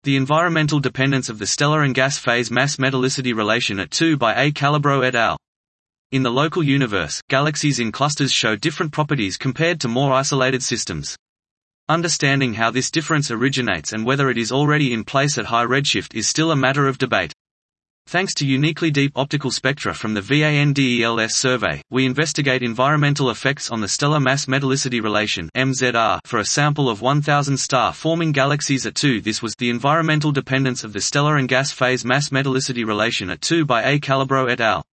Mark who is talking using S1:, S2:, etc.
S1: The environmental dependence of the stellar and gas phase mass-metallicity relation at 2 by A. Calabro et al. In the local universe, galaxies in clusters show different properties compared to more isolated systems. Understanding how this difference originates and whether it is already in place at high redshift is still a matter of debate. Thanks to uniquely deep optical spectra from the VANDELS survey, we investigate environmental effects on the stellar mass-metallicity relation (MZR) for a sample of 1,000 star-forming galaxies at 2. This was the environmental dependence of the stellar and gas phase mass-metallicity relation at 2 by A. Calabro et al.